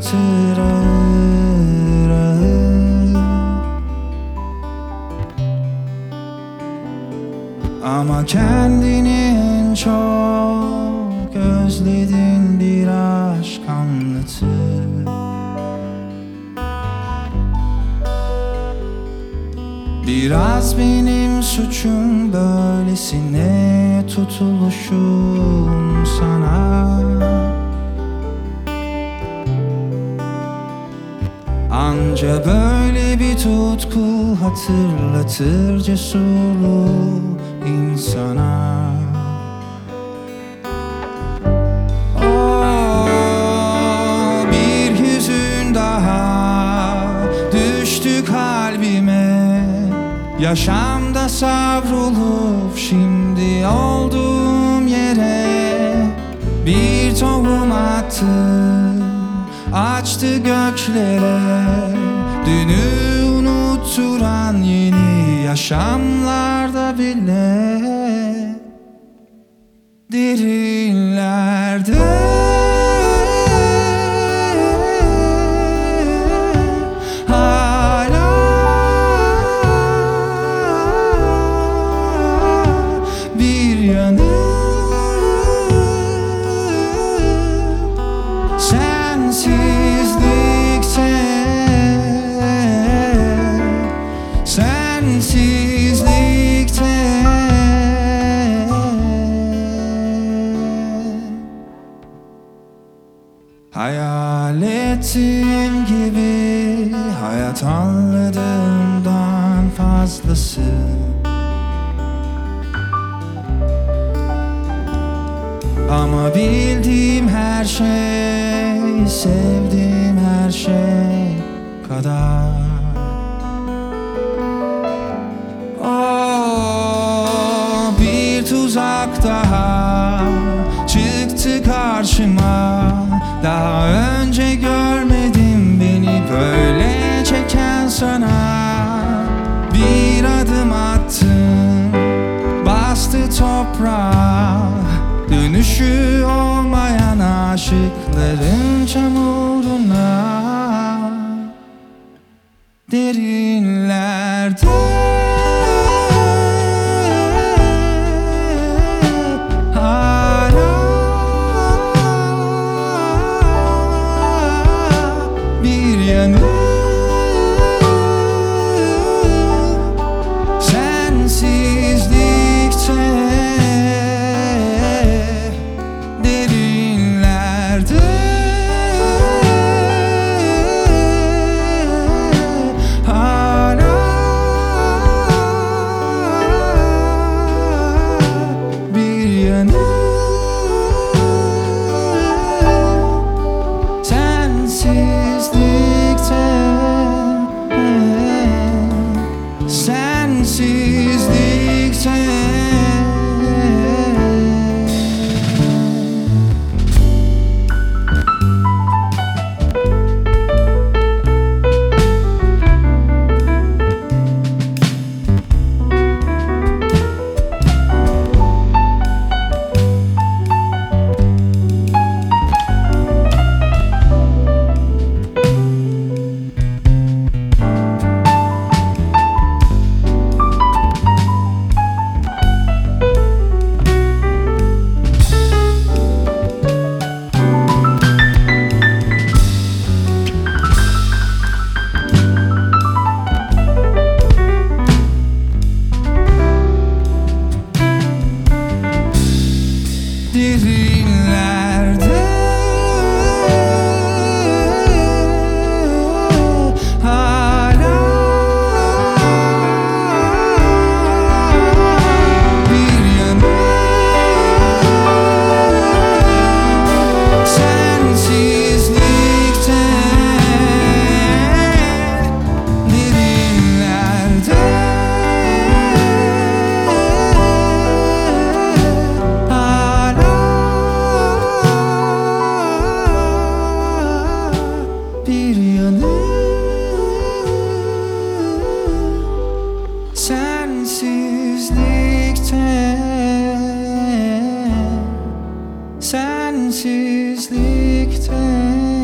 yıpratır ağır ağır. Ama kendini en çok özledin, bir aşk anlatır. Biraz benim suçum böylesine tutuluşum sana. Anca böyle bir tutku hatırlatır cesurluğu insana. Oh, bir hüzün daha düştü kalbime. Yaşamda savrulup şimdi olduğum yere bir tohum attı, açtı göklere. Dünü unutturan yeni yaşamlarda bile derinlerde hayal ettiğim gibi hayat anladığımdan fazlası. Ama bildiğim her şey, sevdiğim her şey kadar. Oh, bir tuzak daha çıktı karşıma. Daha önce görmedim beni böyle çeken sana. Bir adım attım, bastı toprağa. Dönüşü olmayan aşıkların çamuruna. Derinlerde sensizlikte